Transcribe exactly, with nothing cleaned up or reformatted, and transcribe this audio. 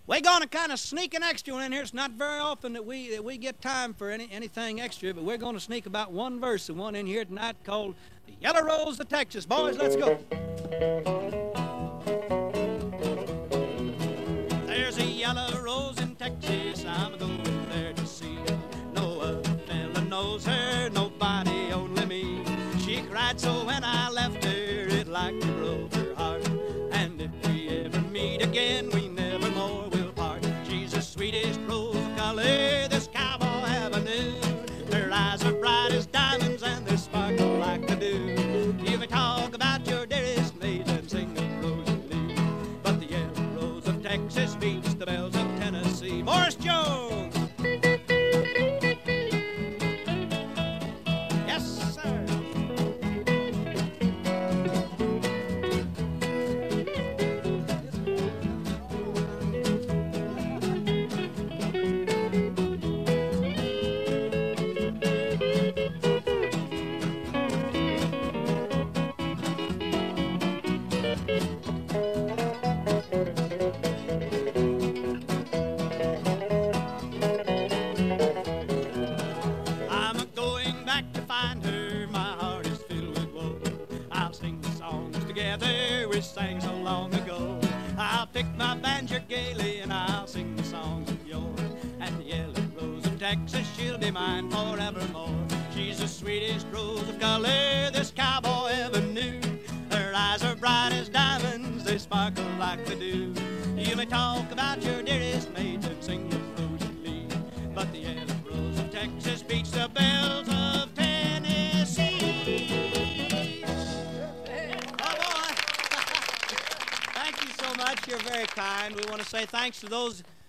We're going to kind of sneak an extra one in here. It's not very often that we that we get time for any anything extra, but we're going to sneak about one verse of one in here tonight called The Yellow Rose of Texas. Boys, let's go. There's a yellow rose in Texas I'm going there to see. No other fella knows her, nobody, only me. She cried so when I left her, it like to broke her heart. And if we ever meet again, we never more will part. She's the sweetest rose of color this cowboy ever knew. Her eyes are bright as diamonds and they sparkle like the dew. You may talk about your dearest maid and sing of Rosalie, but the yellow rose of Texas beats the bells of Tennessee. Morris Jones! Yes, sir! I'm a-going back to find her, my heart is filled with woe. I'll sing the songs together we sang so long ago. I'll pick my banjo gaily and I'll sing the songs of yore. And the yellow rose of Texas, she'll be mine forevermore. She's the sweetest rose of color this cowboy ever knew. Her eyes are bright as diamonds, they sparkle like the dew. You may talk about your dearest mate and sing of Rosalie, but the yellow rose of Texas beats the bells of Tennessee. Oh, boy. Thank you so much. You're very kind. We want to say thanks to those